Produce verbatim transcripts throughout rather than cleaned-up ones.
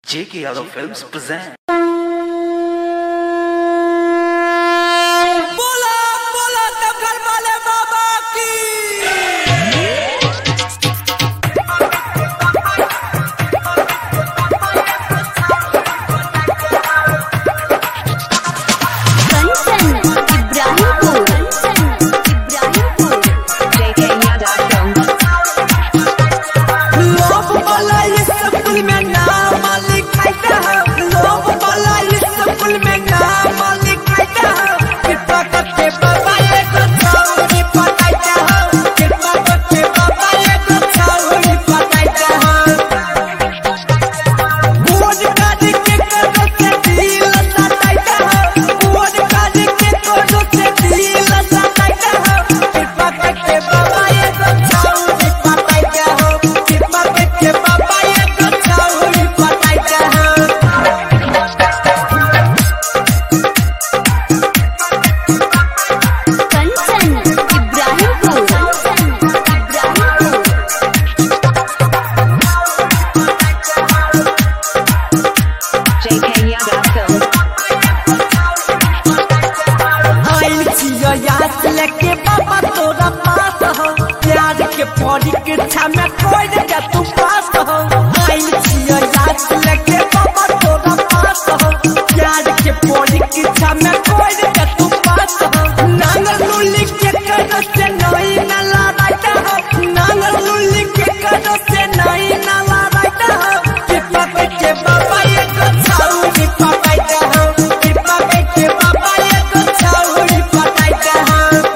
J K Yadav Films present. बोला बोला तब घर वाले बाबा की लेके बाबा तोरा पास हो प्यार के परीक्षा में कोई जा तू पास हो आइल छियो याद लेके बाबा तोरा पास हो प्यार के परीक्षा में कोई जा तू पास हो नांगल लुली के करो से नहीं ना लड़ाता हो नांगल लुली के करो से नहीं ना लड़ाता हो के पापे के बाबा ये तो छाउरी पकाइता हो के पापे के बाबा ये तो छाउरी पकाइता हो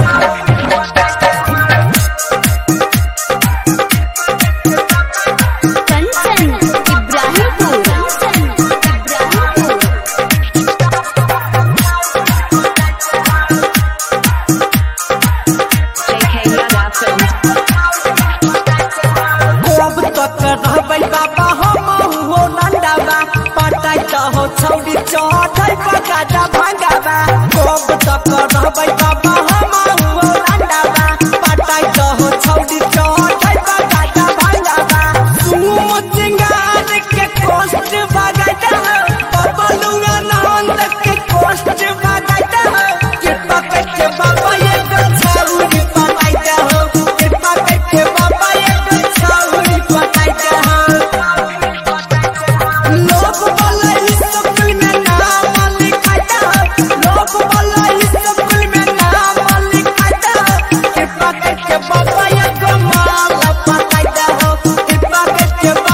बाबा हम हो नंदाबा पटाई तो हो छौड़ी चढ़ै पकाटा भांगाबा कब तक रहबै बाबा हम हो नंदाबा पटाई तो हो छौड़ी चढ़ै पकाटा भांगाबा सुमो चिंगार के कोष्ट बगाइता बबलुआ नंद के कोष्ट बगाइता के पके के बाबा ये छौड़ी पटाइता हो के पके के बाबा ये छौड़ी पटाइता हो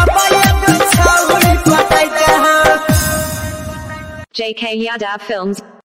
J K Yadav Films.